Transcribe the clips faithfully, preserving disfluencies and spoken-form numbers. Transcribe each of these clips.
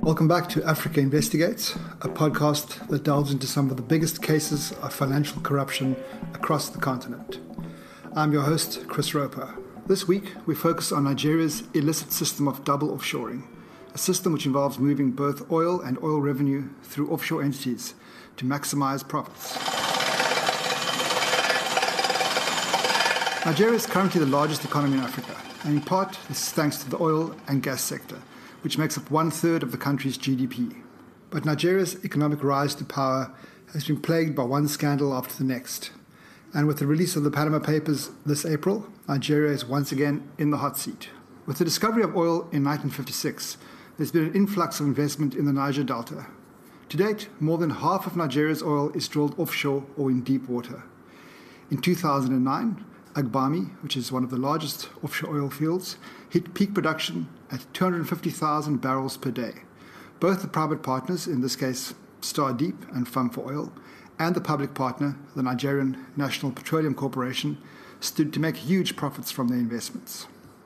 Welcome back to Africa Investigates, a podcast that delves into some of the biggest cases of financial corruption across the continent. I'm your host, Chris Roper. This week, we focus on Nigeria's illicit system of double offshoring, a system which involves moving both oil and oil revenue through offshore entities to maximize profits. Nigeria is currently the largest economy in Africa, and in part, this is thanks to the oil and gas sector, which makes up one-third of the country's G D P. But Nigeria's economic rise to power has been plagued by one scandal after the next. And with the release of the Panama Papers this April, Nigeria is once again in the hot seat. With the discovery of oil in nineteen fifty-six, there's been an influx of investment in the Niger Delta. To date, more than half of Nigeria's oil is drilled offshore or in deep water. In two thousand nine, Agbami, which is one of the largest offshore oil fields, hit peak production at two hundred fifty thousand barrels per day. Both the private partners, in this case Star Deep and Fund for Oil, and the public partner, the Nigerian National Petroleum Corporation, stood to make huge profits from their investments.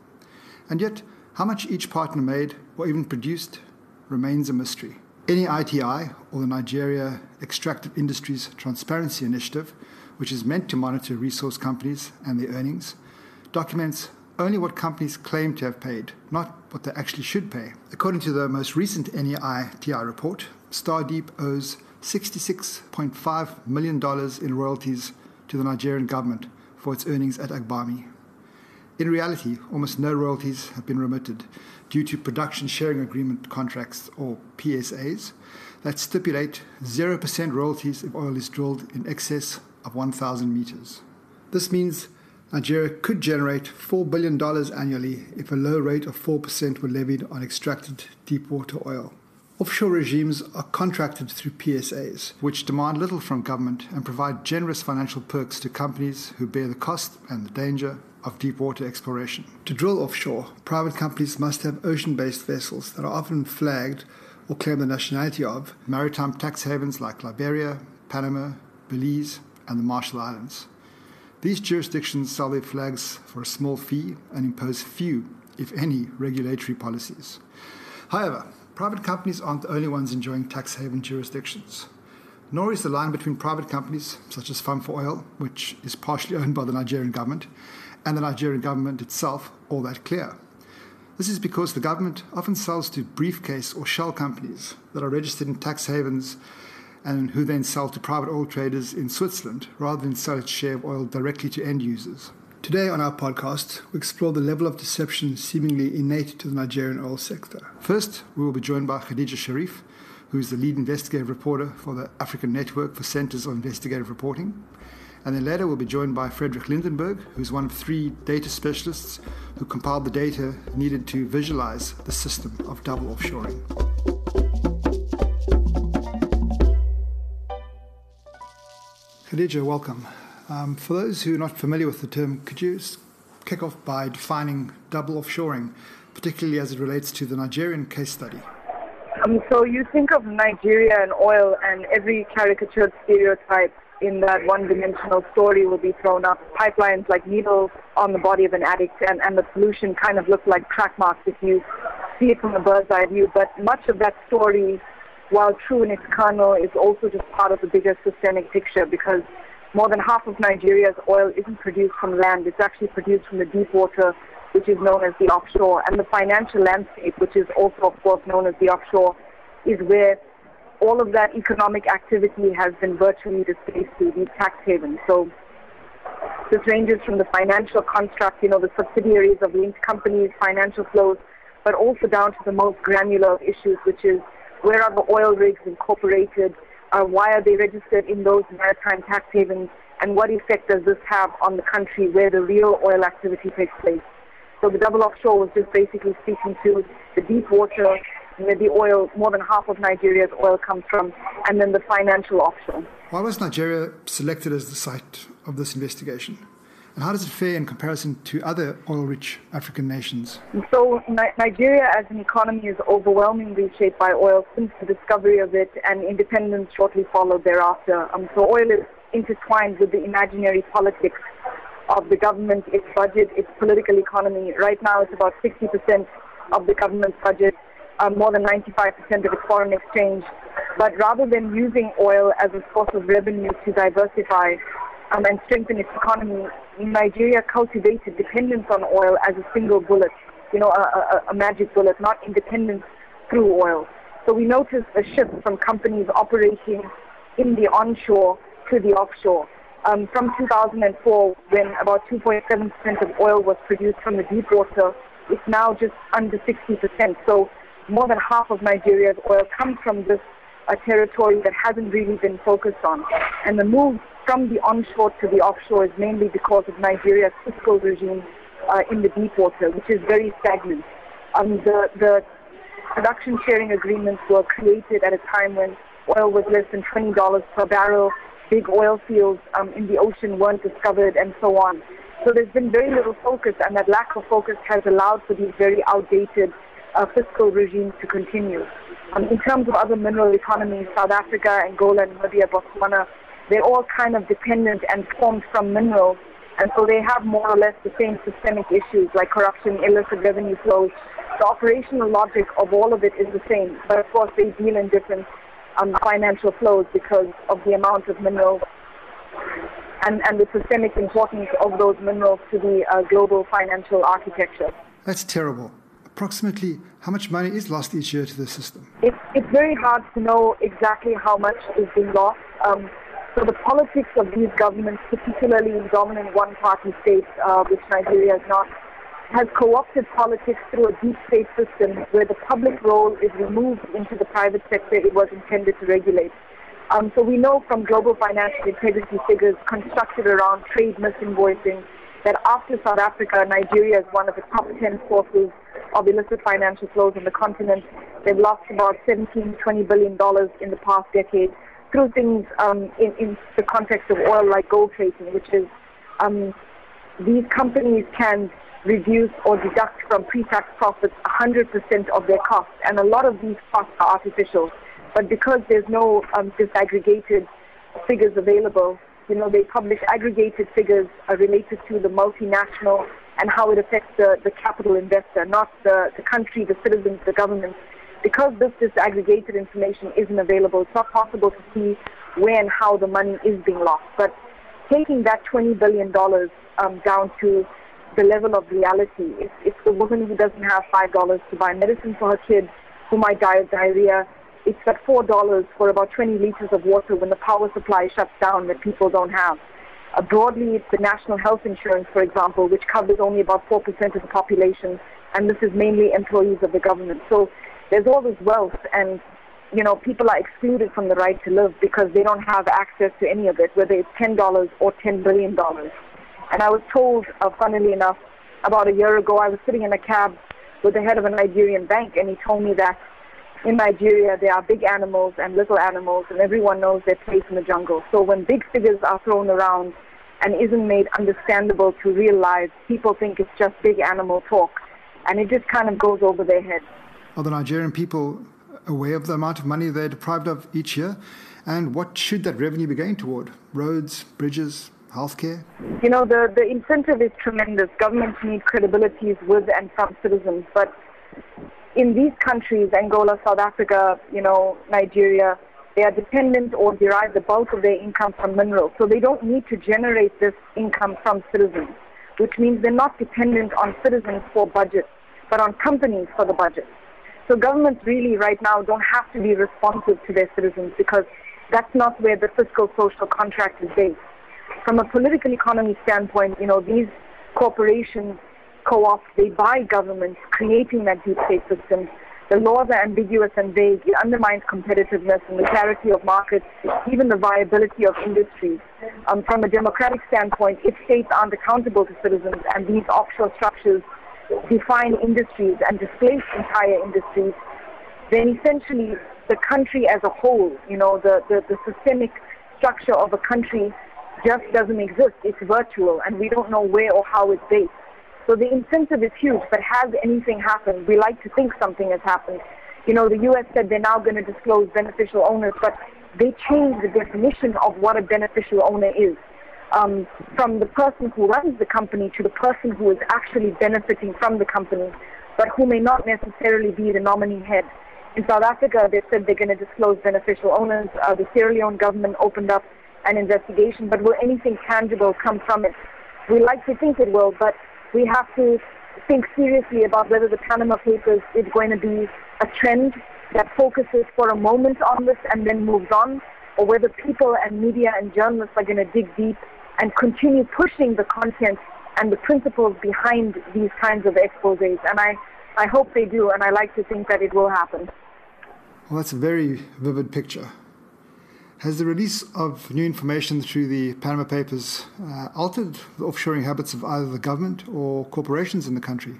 And yet, how much each partner made or even produced remains a mystery. N E I T I, or the Nigeria Extractive Industries Transparency Initiative, which is meant to monitor resource companies and their earnings, documents only what companies claim to have paid, not what they actually should pay. According to the most recent N E I T I report, Star Deep owes sixty-six point five million dollars in royalties to the Nigerian government for its earnings at Agbami. In reality, almost no royalties have been remitted due to production sharing agreement contracts, or P S As, that stipulate zero percent royalties if oil is drilled in excess of one thousand meters. This means Nigeria could generate four billion dollars annually if a low rate of four percent were levied on extracted deepwater oil. Offshore regimes are contracted through P S As, which demand little from government and provide generous financial perks to companies who bear the cost and the danger of deepwater exploration. To drill offshore, private companies must have ocean-based vessels that are often flagged or claim the nationality of maritime tax havens like Liberia, Panama, Belize, and the Marshall Islands. These jurisdictions sell their flags for a small fee and impose few, if any, regulatory policies. However, private companies aren't the only ones enjoying tax haven jurisdictions. Nor is the line between private companies, such as Fund for Oil, which is partially owned by the Nigerian government, and the Nigerian government itself, all that clear. This is because the government often sells to briefcase or shell companies that are registered in tax havens and who then sell to private oil traders in Switzerland rather than sell its share of oil directly to end users. Today on our podcast, we explore the level of deception seemingly innate to the Nigerian oil sector. First, we will be joined by Khadija Sharif, who is the lead investigative reporter for the African Network for Centers of Investigative Reporting. And then later we'll be joined by Frederick Lindenberg, who's one of three data specialists who compiled the data needed to visualize the system of double offshoring. Khadija, welcome. Um, for those who are not familiar with the term, could you kick off by defining double offshoring, particularly as it relates to the Nigerian case study? Um, so you think of Nigeria and oil, and every caricatured stereotype in that one-dimensional story will be thrown up. Pipelines like needles on the body of an addict, and, and the pollution kind of looks like track marks if you see it from a bird's-eye view. But much of that story, while true in its kernel, is also just part of the bigger systemic picture, because more than half of Nigeria's oil isn't produced from land. It's actually produced from the deep water, which is known as the offshore. And the financial landscape, which is also, of course, known as the offshore, is where all of that economic activity has been virtually displaced to these tax havens. So this ranges from the financial construct, you know, the subsidiaries of linked companies, financial flows, but also down to the most granular of issues, which is where are the oil rigs incorporated, uh, why are they registered in those maritime tax havens, and what effect does this have on the country where the real oil activity takes place. So the double offshore was just basically speaking to the deep water, where the oil, more than half of Nigeria's oil comes from, and then the financial offshore. Why was Nigeria selected as the site of this investigation? And how does it fare in comparison to other oil-rich African nations? So Ni- Nigeria as an economy is overwhelmingly shaped by oil since the discovery of it, and independence shortly followed thereafter. Um, so oil is intertwined with the imaginary politics of the government, its budget, its political economy. Right now it's about sixty percent of the government's budget. uh, more than ninety-five percent of its foreign exchange. But rather than using oil as a source of revenue to diversify um, and strengthen its economy, Nigeria cultivated dependence on oil as a single bullet, you know, a, a, a magic bullet, not independence through oil. So we noticed a shift from companies operating in the onshore to the offshore. Um, from two thousand four, when about two point seven percent of oil was produced from the deep water, it's now just under sixty percent. So more than half of Nigeria's oil comes from this uh, territory that hasn't really been focused on. And the move from the onshore to the offshore is mainly because of Nigeria's fiscal regime uh, in the deep water, which is very stagnant. Um, the, the production sharing agreements were created at a time when oil was less than twenty dollars per barrel. Big oil fields um, in the ocean weren't discovered, and so on. So there's been very little focus, and that lack of focus has allowed for these very outdated uh, fiscal regimes to continue. Um, in terms of other mineral economies, South Africa, Angola, Namibia, Botswana, they're all kind of dependent and formed from minerals, and so they have more or less the same systemic issues like corruption, illicit revenue flows. The operational logic of all of it is the same, but of course they deal in different um, financial flows because of the amount of minerals and, and the systemic importance of those minerals to the uh, global financial architecture. That's terrible. Approximately how much money is lost each year to the system? It's, it's very hard to know exactly how much is being lost. Um, so the politics of these governments, particularly in dominant one-party states, uh, which Nigeria is not, has co-opted politics through a deep state system where the public role is removed into the private sector it was intended to regulate. Um, so we know from global financial integrity figures constructed around trade misinvoicing that after South Africa, Nigeria is one of the top ten sources of illicit financial flows on the continent. They've lost about seventeen, twenty billion dollars in the past decade through things um, in, in the context of oil like gold trading, which is um, these companies can reduce or deduct from pre-tax profits one hundred percent of their costs, and a lot of these costs are artificial. But because there's no um, disaggregated figures available, you know, they publish aggregated figures uh, related to the multinational and how it affects the, the capital investor, not the, the country, the citizens, the government. Because this disaggregated information isn't available, it's not possible to see where and how the money is being lost. But taking that twenty billion dollars um, down to the level of reality, if, if the woman who doesn't have five dollars to buy medicine for her kid who might die of diarrhea, it's at four dollars for about twenty liters of water when the power supply shuts down that people don't have. Uh, broadly, it's the national health insurance, for example, which covers only about four percent of the population, and this is mainly employees of the government. So there's all this wealth, and you know, people are excluded from the right to live because they don't have access to any of it, whether it's ten dollars or ten billion dollars. And I was told, uh, funnily enough, about a year ago, I was sitting in a cab with the head of a Nigerian bank, and he told me that in Nigeria, there are big animals and little animals, and everyone knows their place in the jungle. So when big figures are thrown around and isn't made understandable to real lives, people think it's just big animal talk, and it just kind of goes over their heads. Are the Nigerian people aware of the amount of money they're deprived of each year? And what should that revenue be going toward? Roads, bridges, healthcare? You know, the, the incentive is tremendous. Governments need credibilities with and from citizens, but in these countries, Angola, South Africa, you know, Nigeria, they are dependent or derive the bulk of their income from minerals. So they don't need to generate this income from citizens, which means they're not dependent on citizens for budgets, but on companies for the budget. So governments really right now don't have to be responsive to their citizens because that's not where the fiscal social contract is based. From a political economy standpoint, you know, these corporations co-ops, they buy governments, creating that deep state system. The laws are ambiguous and vague. It undermines competitiveness and the clarity of markets, even the viability of industries. Um, from a democratic standpoint, if states aren't accountable to citizens and these offshore structures define industries and displace entire industries, then essentially the country as a whole, you know, the, the, the systemic structure of a country just doesn't exist. It's virtual, and we don't know where or how it's based. So the incentive is huge, but has anything happened? We like to think something has happened. You know, the U S said they're now going to disclose beneficial owners, but they changed the definition of what a beneficial owner is. Um, from the person who runs the company to the person who is actually benefiting from the company. but who may not necessarily be the nominee head. In South Africa, they said they're going to disclose beneficial owners. Uh, the Sierra Leone government opened up an investigation, but will anything tangible come from it? We like to think it will, but we have to think seriously about whether the Panama Papers is going to be a trend that focuses for a moment on this and then moves on, or whether people and media and journalists are going to dig deep and continue pushing the content and the principles behind these kinds of exposés. And I, I hope they do, and I like to think that it will happen. Well, that's a very vivid picture. Has the release of new information through the Panama Papers uh, altered the offshoring habits of either the government or corporations in the country?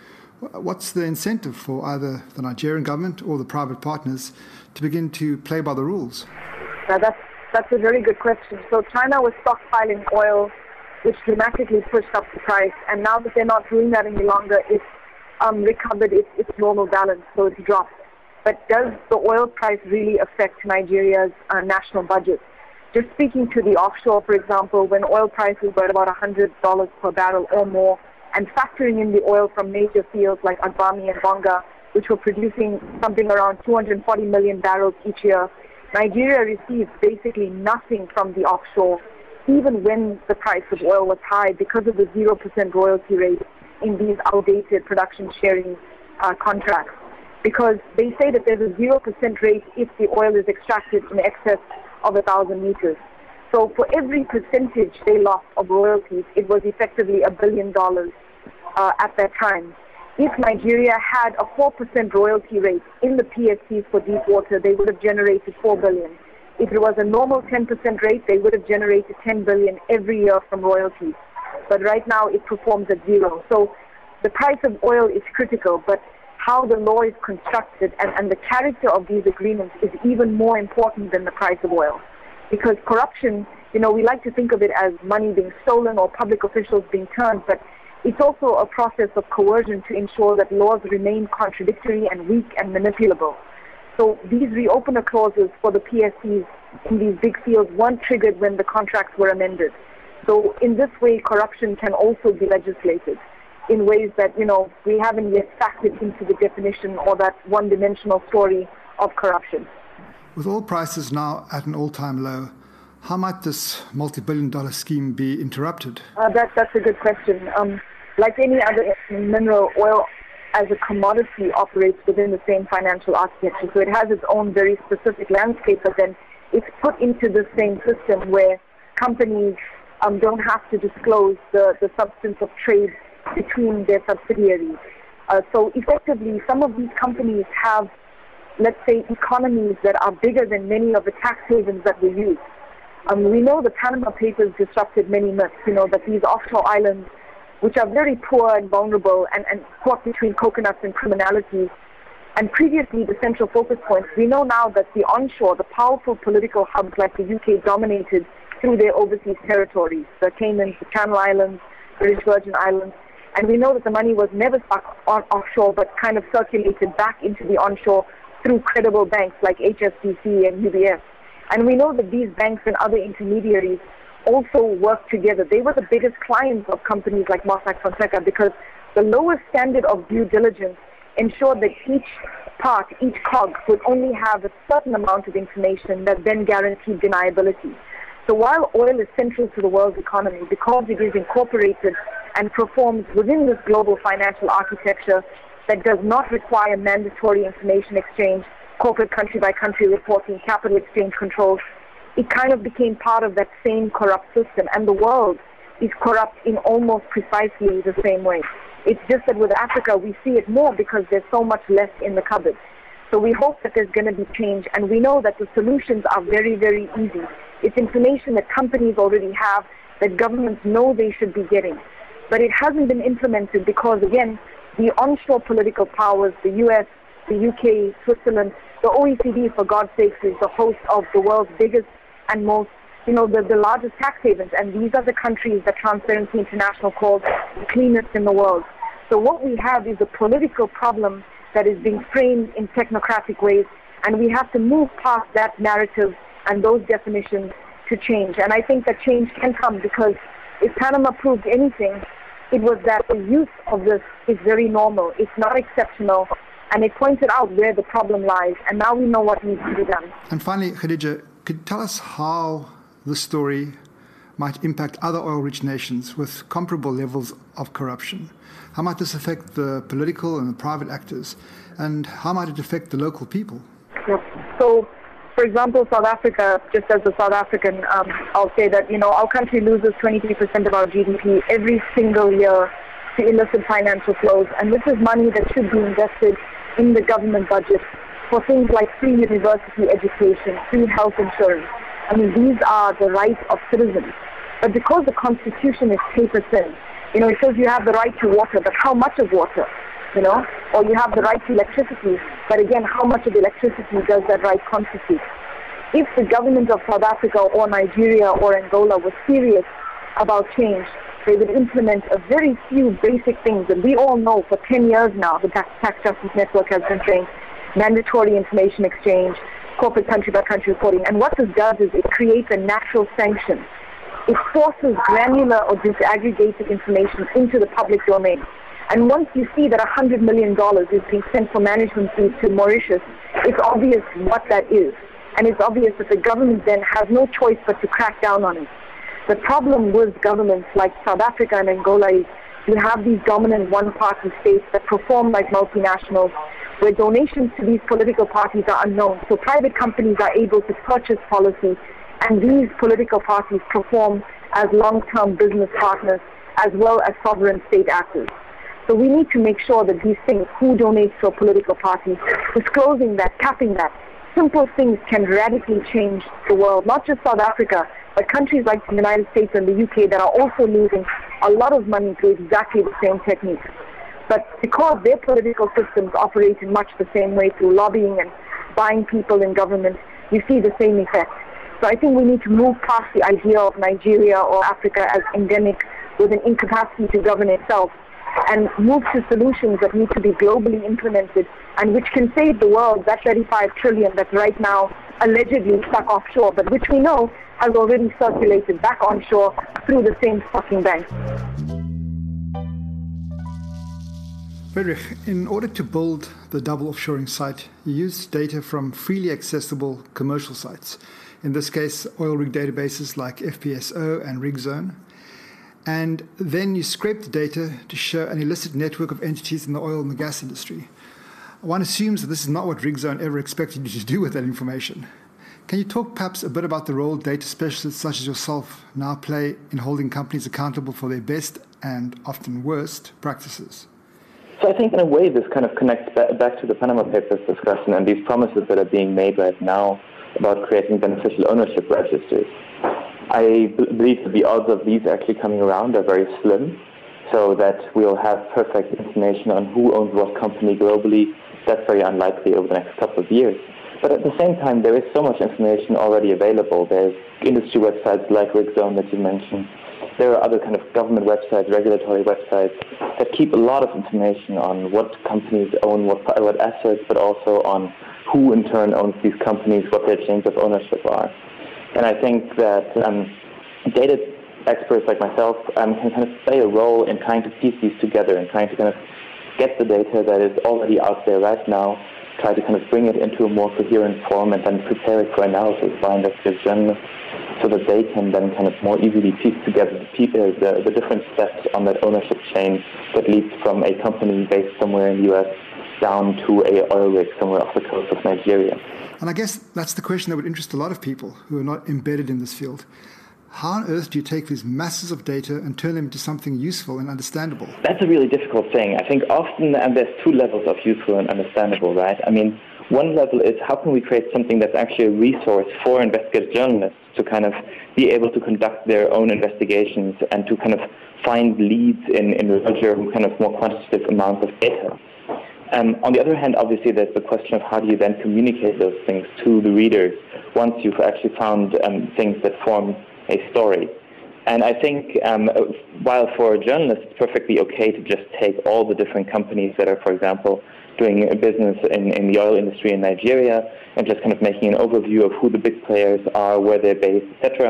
What's the incentive for either the Nigerian government or the private partners to begin to play by the rules? Now that's, that's a very good question. So China was stockpiling oil, which dramatically pushed up the price, and now that they're not doing that any longer, it's um, recovered its, its normal balance, so it's dropped. But does the oil price really affect Nigeria's uh, national budget? Just speaking to the offshore, for example, when oil prices were at about one hundred dollars per barrel or more, and factoring in the oil from major fields like Agbami and Bonga, which were producing something around two hundred forty million barrels each year, Nigeria received basically nothing from the offshore, even when the price of oil was high, because of the zero percent royalty rate in these outdated production sharing uh, contracts. Because they say that there's a zero percent rate if the oil is extracted in excess of one thousand meters. So for every percentage they lost of royalties, it was effectively a billion dollars uh, at that time. If Nigeria had a four percent royalty rate in the P S Cs for deep water, they would have generated four billion dollars. If it was a normal ten percent rate, they would have generated ten billion dollars every year from royalties. But right now it performs at zero. So the price of oil is critical, but how the law is constructed and, and the character of these agreements is even more important than the price of oil. Because corruption, you know, we like to think of it as money being stolen or public officials being turned, but it's also a process of coercion to ensure that laws remain contradictory and weak and manipulable. So these reopener clauses for the P S Cs in these big fields weren't triggered when the contracts were amended. So in this way, corruption can also be legislated in ways that, you know, we haven't yet factored into the definition or that one-dimensional story of corruption. With oil prices now at an all-time low, how might this multi-billion dollar scheme be interrupted? Uh, that, that's a good question. Um, like any other mineral, oil as a commodity operates within the same financial architecture. So it has its own very specific landscape, but then it's put into the same system where companies um, don't have to disclose the, the substance of trade between their subsidiaries. Uh, so effectively, some of these companies have, let's say, economies that are bigger than many of the tax havens that we use. Um, we know the Panama Papers disrupted many myths, you know, that these offshore islands, which are very poor and vulnerable and, and caught between coconuts and criminality, and previously the central focus points, we know now that the onshore, the powerful political hubs like the U K dominated through their overseas territories, the Caymans, the Channel Islands, British Virgin Islands. And we know that the money was never stuck on offshore, but kind of circulated back into the onshore through credible banks like H S B C and U B S. And we know that these banks and other intermediaries also work together. They were the biggest clients of companies like Mossack Fonseca because the lowest standard of due diligence ensured that each part, each cog, would only have a certain amount of information that then guaranteed deniability. So while oil is central to the world's economy, because it is incorporated and performs within this global financial architecture that does not require mandatory information exchange, corporate country-by-country reporting, capital exchange controls, it kind of became part of that same corrupt system. And the world is corrupt in almost precisely the same way. It's just that with Africa, we see it more because there's so much less in the cupboard. So we hope that there's going to be change, and we know that the solutions are very, very easy. It's information that companies already have, that governments know they should be getting. But it hasn't been implemented because, again, the onshore political powers, the U S, the U K, Switzerland, the O E C D, for God's sakes, is the host of the world's biggest and most, you know, the, the largest tax havens. And these are the countries that Transparency International calls the cleanest in the world. So what we have is a political problem that is being framed in technocratic ways, and we have to move past that narrative and those definitions to change. And I think that change can come because if Panama proved anything, it was that the use of this is very normal. It's not exceptional. And it pointed out where the problem lies. And now we know what needs to be done. And finally, Khadija, could you tell us how this story might impact other oil-rich nations with comparable levels of corruption? How might this affect the political and the private actors? And how might it affect the local people? Yes. So, for example, South Africa, just as a South African, um, I'll say that, you know, our country loses twenty-three percent of our G D P every single year to illicit financial flows. And this is money that should be invested in the government budget for things like free university education, free health insurance. I mean, these are the rights of citizens. But because the Constitution is paper thin, you know, it says you have the right to water, but how much of water, you know? Or you have the right to electricity, but again, how much of electricity does that right constitute? If the government of South Africa or Nigeria or Angola was serious about change, they would implement a very few basic things that we all know for ten years now. The Tax, Tax Justice Network has been saying mandatory information exchange, corporate country-by-country reporting. And what this does is it creates a natural sanction. It forces granular or disaggregated information into the public domain. And once you see that one hundred million dollars is being sent for management fees to Mauritius, it's obvious what that is. And it's obvious that the government then has no choice but to crack down on it. The problem with governments like South Africa and Angola is you have these dominant one-party states that perform like multinationals, where donations to these political parties are unknown. So private companies are able to purchase policy, and these political parties perform as long-term business partners as well as sovereign state actors. So we need to make sure that these things, who donates to a political party, disclosing that, capping that, simple things can radically change the world, not just South Africa, but countries like the United States and the U K that are also losing a lot of money through exactly the same techniques. But because their political systems operate in much the same way through lobbying and buying people in government, you see the same effect. So I think we need to move past the idea of Nigeria or Africa as endemic with an incapacity to govern itself and move to solutions that need to be globally implemented and which can save the world that thirty-five trillion that's right now allegedly stuck offshore, but which we know has already circulated back onshore through the same fucking banks. Friedrich, in order to build the double offshoring site, you used data from freely accessible commercial sites, in this case oil rig databases like F P S O and RigZone, and then you scraped the data to show an illicit network of entities in the oil and the gas industry. One assumes that this is not what RigZone ever expected you to do with that information. Can you talk perhaps a bit about the role data specialists such as yourself now play in holding companies accountable for their best and often worst practices? So I think in a way this kind of connects back to the Panama Papers discussion and these promises that are being made right now about creating beneficial ownership registers. I b- believe that the odds of these actually coming around are very slim, so that we'll have perfect information on who owns what company globally. That's very unlikely over the next couple of years. But at the same time, there is so much information already available. There's industry websites like RigZone that you mentioned. There are other kind of government websites, regulatory websites that keep a lot of information on what companies own, what, what assets, but also on who in turn owns these companies, what their chains of ownership are. And I think that um, data experts like myself um, can kind of play a role in trying to piece these together and trying to kind of get the data that is already out there right now, try to kind of bring it into a more coherent form and then prepare it for analysis by investigative journalists so that they can then kind of more easily piece together the, people, the, the different steps on that ownership chain that leads from a company based somewhere in the U S down to a oil rig somewhere off the coast of Nigeria. And I guess that's the question that would interest a lot of people who are not embedded in this field. How on earth do you take these masses of data and turn them into something useful and understandable? That's a really difficult thing. I think often and there's two levels of useful and understandable, right? I mean, one level is how can we create something that's actually a resource for investigative journalists to kind of be able to conduct their own investigations and to kind of find leads in, in larger kind of more quantitative amounts of data. Um, on the other hand, obviously, there's the question of how do you then communicate those things to the readers once you've actually found um, things that form a story. And I think um, while for journalists it's perfectly okay to just take all the different companies that are, for example, doing a business in, in the oil industry in Nigeria and just kind of making an overview of who the big players are, where they're based, et cetera,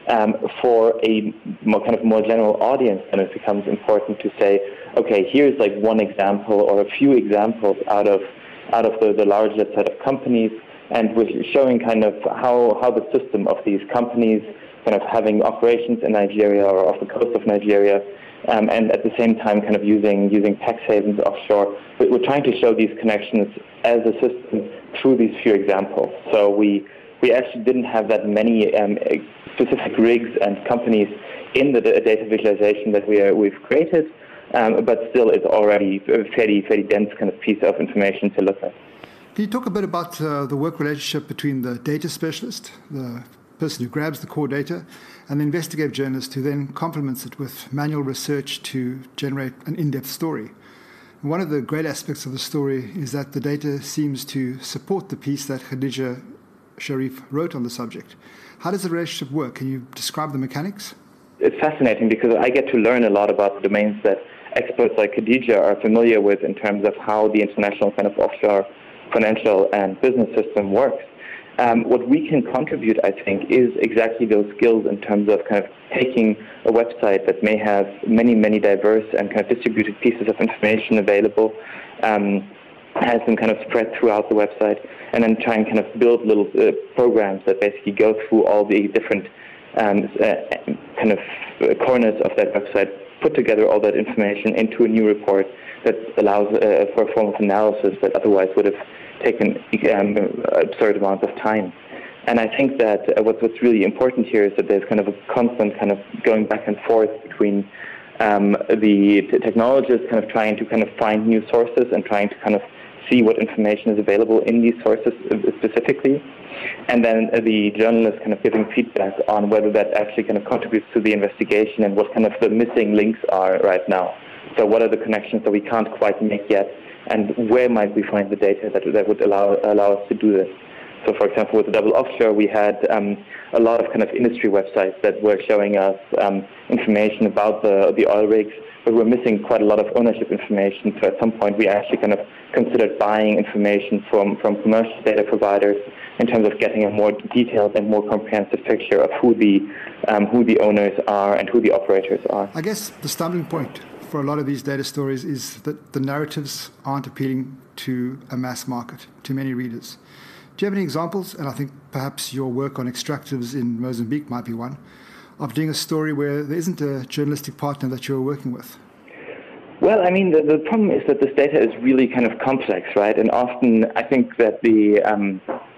Um, for a more, kind of more general audience, then it becomes important to say, okay, here's like one example or a few examples out of out of the, the larger set of companies, and we're showing kind of how, how the system of these companies kind of having operations in Nigeria or off the coast of Nigeria, um, and at the same time kind of using using tax havens offshore. But we're trying to show these connections as a system through these few examples. So we we actually didn't have that many um, specific rigs and companies in the data visualization that we are, we've created, um, but still it's already a fairly, fairly dense kind of piece of information to look at. Can you talk a bit about uh, the work relationship between the data specialist, the person who grabs the core data, and the investigative journalist who then complements it with manual research to generate an in-depth story? And one of the great aspects of the story is that the data seems to support the piece that Khadija Sharif wrote on the subject. How does the relationship work? Can you describe the mechanics? It's fascinating because I get to learn a lot about the domains that experts like Khadija are familiar with in terms of how the international kind of offshore financial and business system works. Um, what we can contribute, I think, is exactly those skills in terms of kind of taking a website that may have many, many diverse and kind of distributed pieces of information available, um, has them kind of spread throughout the website, and then try and kind of build little uh, programs that basically go through all the different um, uh, kind of corners of that website, put together all that information into a new report that allows uh, for a form of analysis that otherwise would have taken um, absurd amounts of time. And I think that uh, what's, what's really important here is that there's kind of a constant kind of going back and forth between um, the t- technologists kind of trying to kind of find new sources and trying to kind of see what information is available in these sources specifically, and then the journalists kind of giving feedback on whether that actually kind of contributes to the investigation and what kind of the missing links are right now. So what are the connections that we can't quite make yet, and where might we find the data that, that would allow, allow us to do this? So, for example, with the double offshore, we had um, a lot of kind of industry websites that were showing us um, information about the, the oil rigs, but we're missing quite a lot of ownership information. So at some point, we actually kind of considered buying information from, from commercial data providers in terms of getting a more detailed and more comprehensive picture of who the um, who the owners are and who the operators are. I guess the stumbling point for a lot of these data stories is that the narratives aren't appealing to a mass market, to many readers. Do you have any examples, and I think perhaps your work on extractives in Mozambique might be one, of doing a story where there isn't a journalistic partner that you're working with? Well, I mean, the, the problem is that this data is really kind of complex, right? And often I think that the um,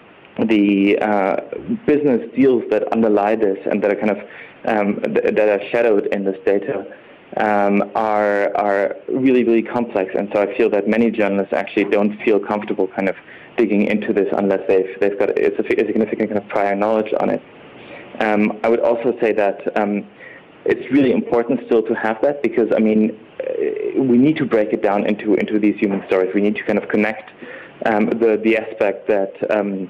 the uh, business deals that underlie this and that are kind of um, th- that are shadowed in this data um, are are really, really complex. And so I feel that many journalists actually don't feel comfortable kind of digging into this unless they've they've got a, a significant kind of prior knowledge on it. Um, I would also say that um, it's really important still to have that because, I mean, we need to break it down into into these human stories. We need to kind of connect um, the the aspect that um,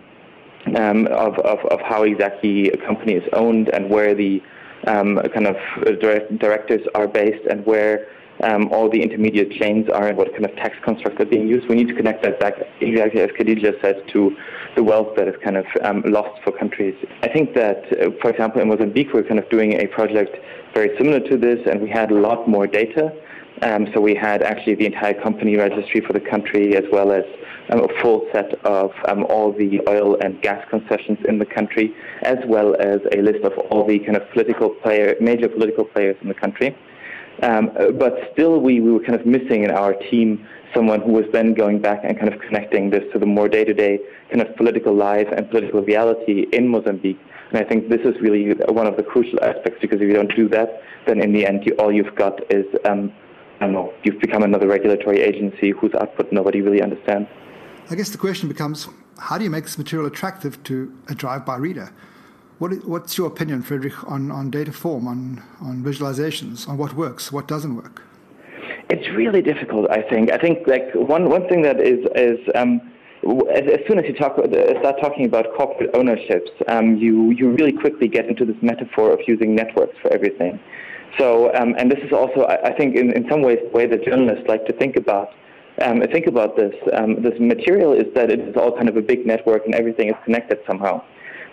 um, of, of of how exactly a company is owned and where the um, kind of direct, directors are based and where um, all the intermediate chains are and what kind of tax constructs are being used. We need to connect that back, exactly as Khadija says, to the wealth that is kind of um, lost for countries. I think that, uh, for example, in Mozambique, we're kind of doing a project very similar to this, and we had a lot more data. Um, so we had actually the entire company registry for the country, as well as um, a full set of um, all the oil and gas concessions in the country, as well as a list of all the kind of political player, major political players in the country. Um, but still, we, we were kind of missing in our team someone who was then going back and kind of connecting this to the more day-to-day kind of political life and political reality in Mozambique. And I think this is really one of the crucial aspects, because if you don't do that, then in the end, you, all you've got is, um, I don't know, you've become another regulatory agency whose output nobody really understands. I guess the question becomes, how do you make this material attractive to a drive-by reader? What, what's your opinion, Friedrich, on, on data form, on, on visualizations, on what works, what doesn't work? It's really difficult, I think. I think like one, one thing that is, is um, as, as soon as you talk, start talking about corporate ownerships, um, you, you really quickly get into this metaphor of using networks for everything. So, um, and this is also, I, I think, in, in some ways, the way that journalists like to think about um, think about this. Um, this material is that it is all kind of a big network and everything is connected somehow.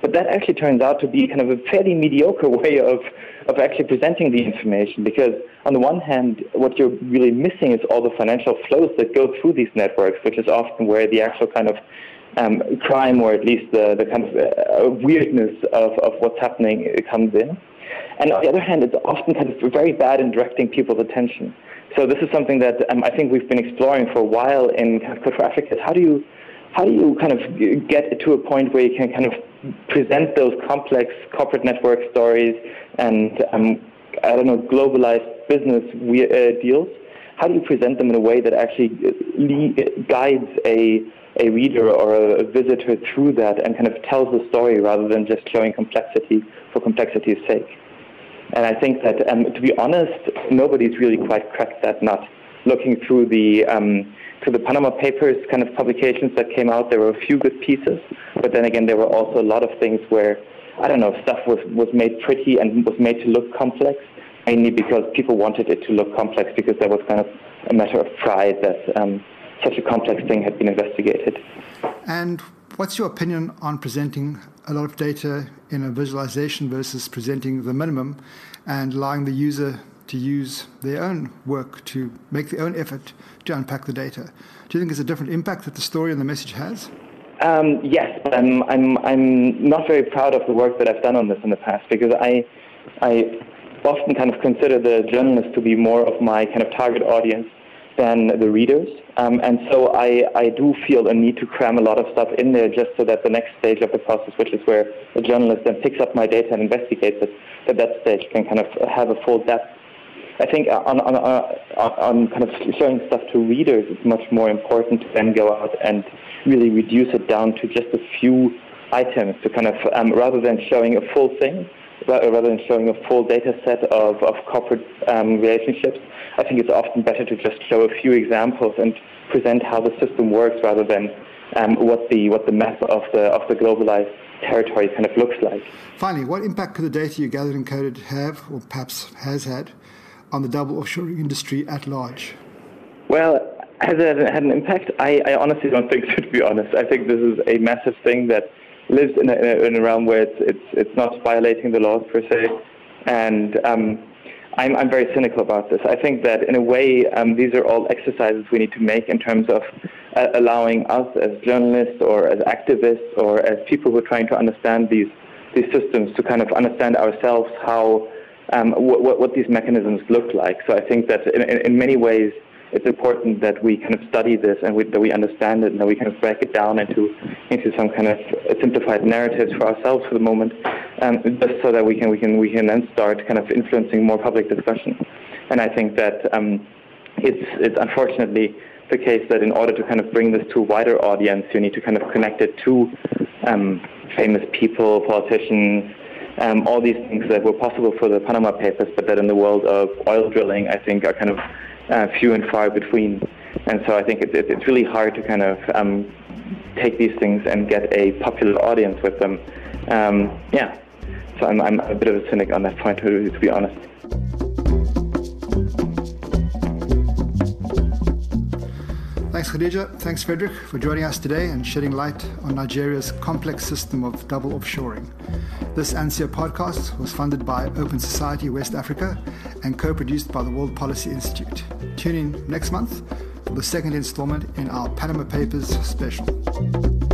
But that actually turns out to be kind of a fairly mediocre way of, of actually presenting the information, because on the one hand, what you're really missing is all the financial flows that go through these networks, which is often where the actual kind of um, crime, or at least the, the kind of uh, weirdness of, of what's happening comes in. And on the other hand, it's often kind of very bad in directing people's attention. So this is something that um, I think we've been exploring for a while in kind of Code for Africa. Is how do you how do you kind of get to a point where you can kind of present those complex corporate network stories and um, I don't know, globalized business uh, deals? How do you present them in a way that actually le- guides a a reader or a visitor through that and kind of tells the story rather than just showing complexity for complexity's sake? And I think that, um, to be honest, nobody's really quite cracked that nut. Looking through the um, through the Panama Papers kind of publications that came out, there were a few good pieces, but then again, there were also a lot of things where, I don't know, stuff was, was made pretty and was made to look complex, mainly because people wanted it to look complex because there was kind of a matter of pride that um, such a complex thing had been investigated. And what's your opinion on presenting a lot of data in a visualization versus presenting the minimum and allowing the user to use their own work to make their own effort to unpack the data? Do you think there's a different impact that the story and the message has? Um, yes, but I'm, I'm, I'm not very proud of the work that I've done on this in the past, because I, I often kind of consider the journalists to be more of my kind of target audience than the readers. Um, and so I, I do feel a need to cram a lot of stuff in there just so that the next stage of the process, which is where a journalist then picks up my data and investigates it, that that stage can kind of have a full depth. I think on, on, on, on kind of showing stuff to readers, it's much more important to then go out and really reduce it down to just a few items to kind of, um, rather than showing a full thing, rather than showing a full data set of, of corporate um, relationships, I think it's often better to just show a few examples and present how the system works rather than um, what the what the map of the of the globalized territory kind of looks like. Finally, what impact could the data you gathered and coded have, or perhaps has had, on the double offshoring industry at large? Well, has it had an impact? I, I honestly don't think so, to be honest. I think this is a massive thing that lives in a, in a realm where it's, it's it's not violating the laws per se, and um, I'm I'm very cynical about this. I think that in a way um, these are all exercises we need to make in terms of uh, allowing us as journalists or as activists or as people who are trying to understand these these systems to kind of understand ourselves how um, what what these mechanisms look like. So I think that in, in, in many ways, it's important that we kind of study this and we, that we understand it and that we kind of break it down into into some kind of simplified narratives for ourselves for the moment, um, just so that we can we can we can then start kind of influencing more public discussion. And I think that um, it's it's unfortunately the case that in order to kind of bring this to a wider audience, you need to kind of connect it to um, famous people, politicians, um, all these things that were possible for the Panama Papers, but that in the world of oil drilling, I think are kind of Uh, few and far between. And so I think it's, it's really hard to kind of um, take these things and get a popular audience with them. Um, yeah, so I'm, I'm a bit of a cynic on that point, to, to be honest. Thanks, Khadija. Thanks, Frederick, for joining us today and shedding light on Nigeria's complex system of double offshoring. This ANSIA podcast was funded by Open Society West Africa and co-produced by the World Policy Institute. Tune in next month for the second installment in our Panama Papers special.